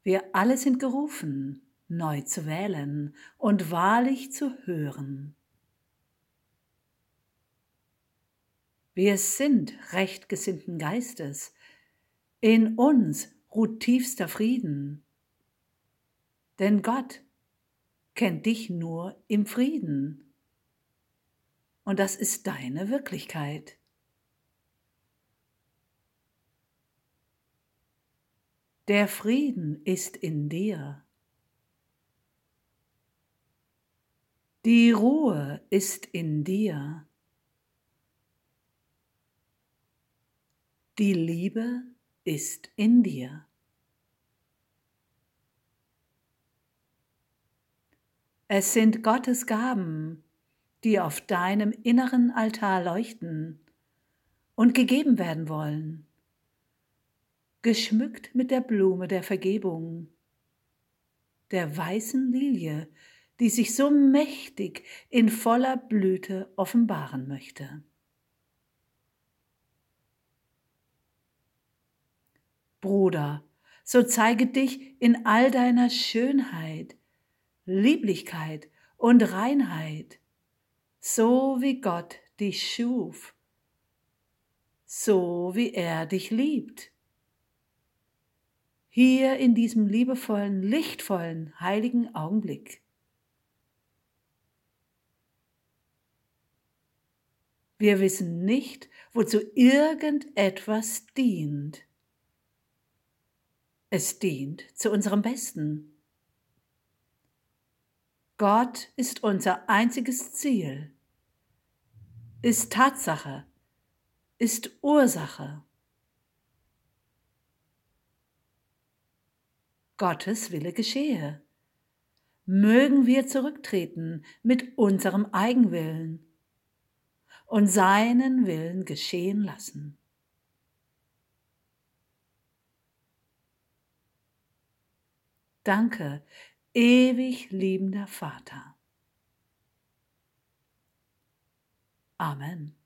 Wir alle sind gerufen, neu zu wählen und wahrlich zu hören. Wir sind rechtgesinnten Geistes. In uns ruht tiefster Frieden. Denn Gott kennt dich nur im Frieden. Und das ist deine Wirklichkeit. Der Frieden ist in dir. Die Ruhe ist in dir. Die Liebe ist in dir. Es sind Gottes Gaben, die auf deinem inneren Altar leuchten und gegeben werden wollen, geschmückt mit der Blume der Vergebung, der weißen Lilie, die sich so mächtig in voller Blüte offenbaren möchte. Bruder, so zeige dich in all deiner Schönheit, Lieblichkeit und Reinheit, so wie Gott dich schuf, so wie er dich liebt. Hier in diesem liebevollen, lichtvollen, heiligen Augenblick. Wir wissen nicht, wozu irgendetwas dient. Es dient zu unserem Besten. Gott ist unser einziges Ziel, ist Tatsache, ist Ursache. Gottes Wille geschehe. Mögen wir zurücktreten mit unserem Eigenwillen und seinen Willen geschehen lassen. Danke, ewig liebender Vater. Amen.